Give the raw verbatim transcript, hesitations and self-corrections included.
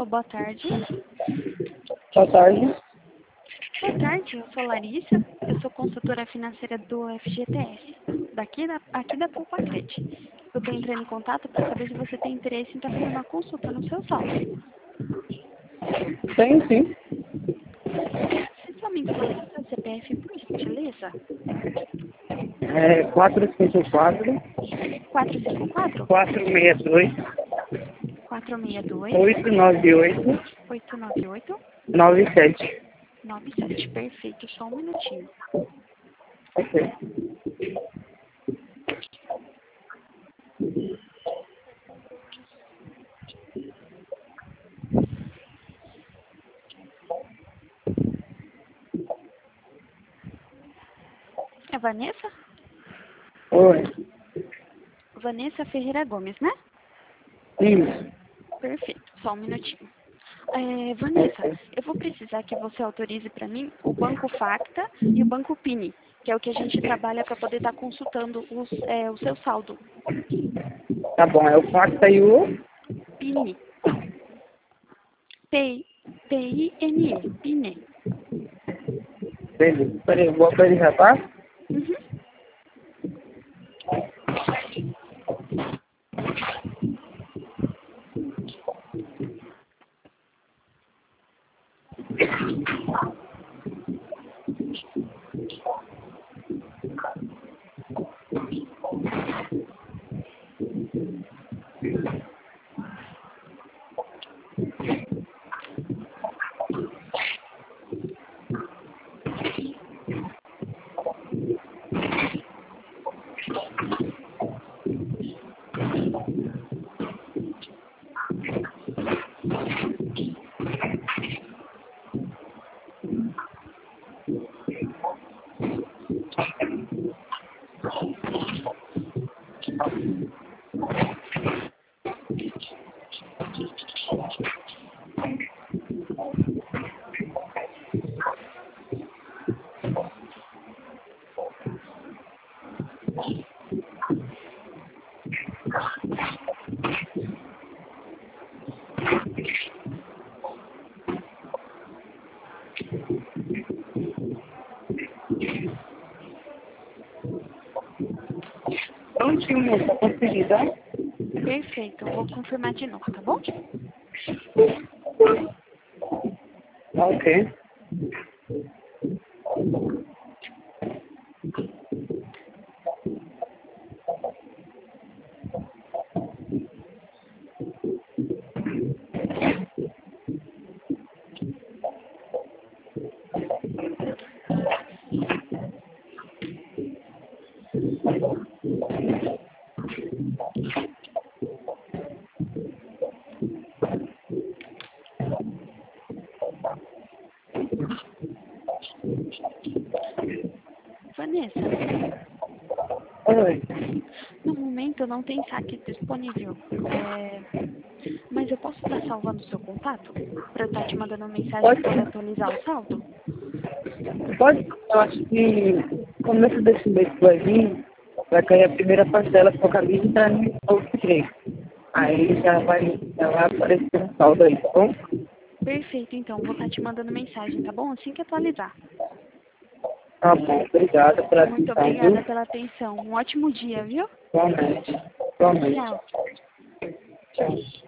boa tarde. Boa tarde. Boa tarde, eu sou Larissa, eu sou consultora financeira do F G T S, daqui da, aqui da Poupa-Cred. Eu estou entrando em contato para saber se você tem interesse em estar fazendo uma consulta no seu saldo. Tem sim. Se somente pode dar seu C P F, por gentileza? É quatro cinco quatro, quatro cinco quatro, quatro seis dois, quatro seis dois, oito nove oito, oito nove oito, nove sete. nove sete. Perfeito, só um minutinho. Ok. É Vanessa? Oi. Vanessa Ferreira Gomes, né? Isso. Perfeito, só um minutinho. É, Vanessa, eu vou precisar que você autorize para mim o Banco Facta e o Banco Pini, que é o que a gente trabalha para poder estar consultando os, é, o seu saldo. Tá bom, é o Facta e o... Pini. P I N E. Pini. Beleza. Peraí, eu vou autorizar, tá? Uhum. Prontinho, moça. Consegui, tá? Perfeito, eu vou confirmar de novo, tá bom? Ok. Vanessa, Oi. no momento não tem saque disponível, é, mas eu posso estar salvando o seu contato para eu estar te mandando uma mensagem Pode, para poder atualizar o saldo? pode, eu acho que no começo desse mês que vai vir, vai cair a primeira parcela que eu acabei de entrar no três. Aí já vai, já vai aparecer um saldo aí, tá bom? Perfeito, então, vou estar te mandando mensagem, tá bom? Assim que atualizar. Tá bom, obrigado pela Muito atenção, viu? obrigada pela atenção. Um ótimo dia, viu? Igualmente. Igualmente. Tchau. Tchau.